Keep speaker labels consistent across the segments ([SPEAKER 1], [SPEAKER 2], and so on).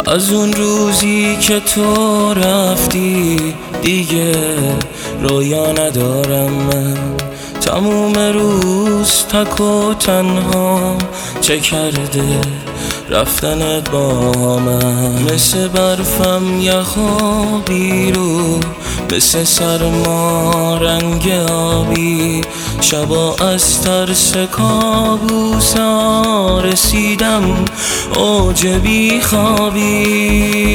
[SPEAKER 1] از اون روزی که تو رفتی دیگه رویا ندارم من، تموم روز تک و تنها چه کرده رفتنت با من. مثل برفم یخابی رو، مثل سرما رنگ آبی، شبا از ترس کابوسا رسیدم اوج بی خوابی.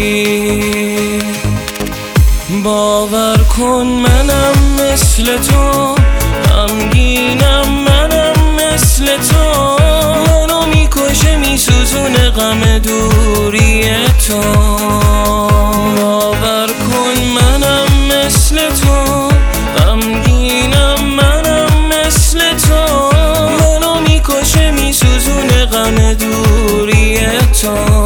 [SPEAKER 1] باور کن منم مثل تو، غمگینم منم مثل تو، منو میکشه میسوزونه غم دوری تو. باور کن منم مثل تو، غمگینم منم مثل تو، منو میکشه میسوزونه غم دوری تو.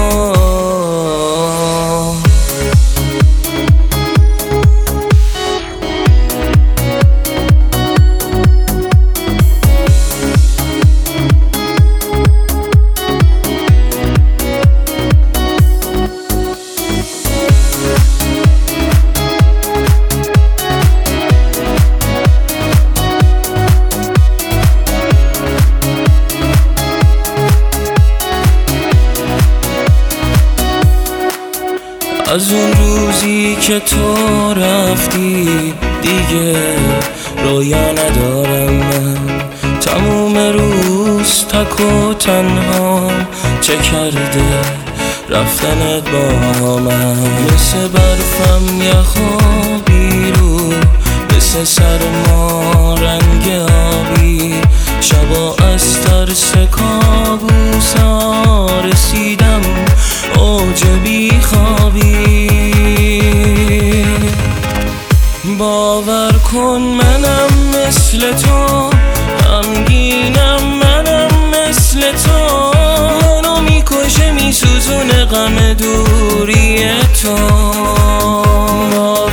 [SPEAKER 1] از اون روزی که تو رفتی دیگه رویا ندارم من، تموم روز تک و تنها چه کرده رفتنت با من. مثل برفم یخابی رو، مثل سرما رنگ آبی، شبا از ترس کابوسا رسیدم اوج بی خوابی. باور کن منم مثل تو، غمگینم منم مثل تو، منو میکشه میسوزونه غم دوری تو.